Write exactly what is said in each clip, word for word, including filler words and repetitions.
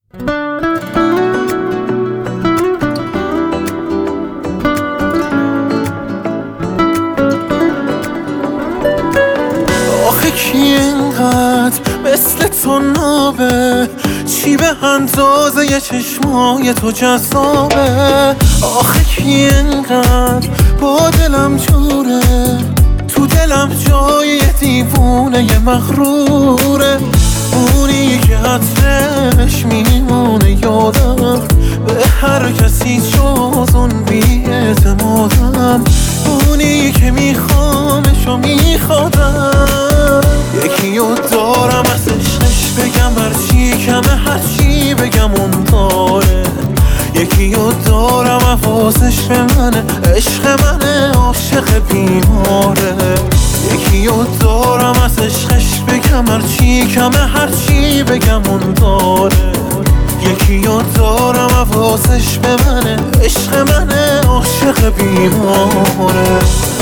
آخه کی اینقدر مثل تو نابه، چی به اندازه یه چشمای تو جذابه؟ آخه کی اینقدر با دلم جوره، تو دلم جای یه دیوونه یه مغروره. اونی که عطرش میمونه یادم، به هر کسی جز اون بی اعتمادم. اونی که میخوامش و میخوادم، یکی رو دارم از عشقش بگم هرچی کمه، هرچی بگم اون داره. یکی رو دارم حواسش به منه، عشق منه، عاشق بیماره. یکی رو دارم از عشقش بگم هرچی کمه، هرچی بگم اون داره. یکی رو دارم حواسش به منه، عشق منه، عاشق بیماره.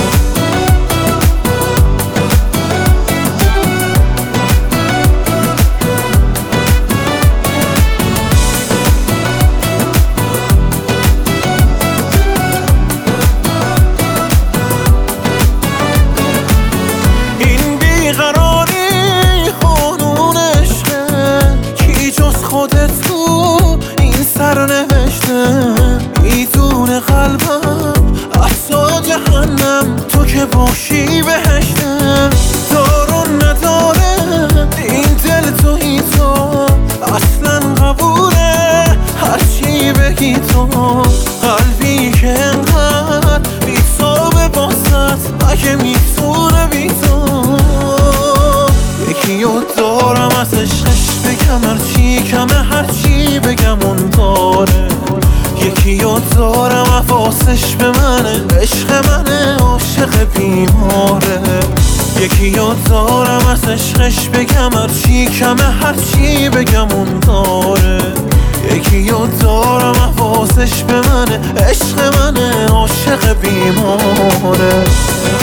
خودت تو این سرنوشته، میدونه قلبم حتی جهنم، تو که باشی بهشته. دارو نداره این دل تویی تو، اصلا قبوله هرچی بگی تو. قلبی که انقدر بیتابه باست، اگه میتونه بی تو. یکی رو دارم از عشقش بگم هرچی کمه، هرچی بگم اون داره. یکی رو دارم حواسش به منه، عشق منه، عاشق بیماره. یکی رو دارم از عشقش بگم هرچی کمه، هرچی بگم اون داره. یکی رو دارم حواسش به منه، عشق منه، عاشق بیماره.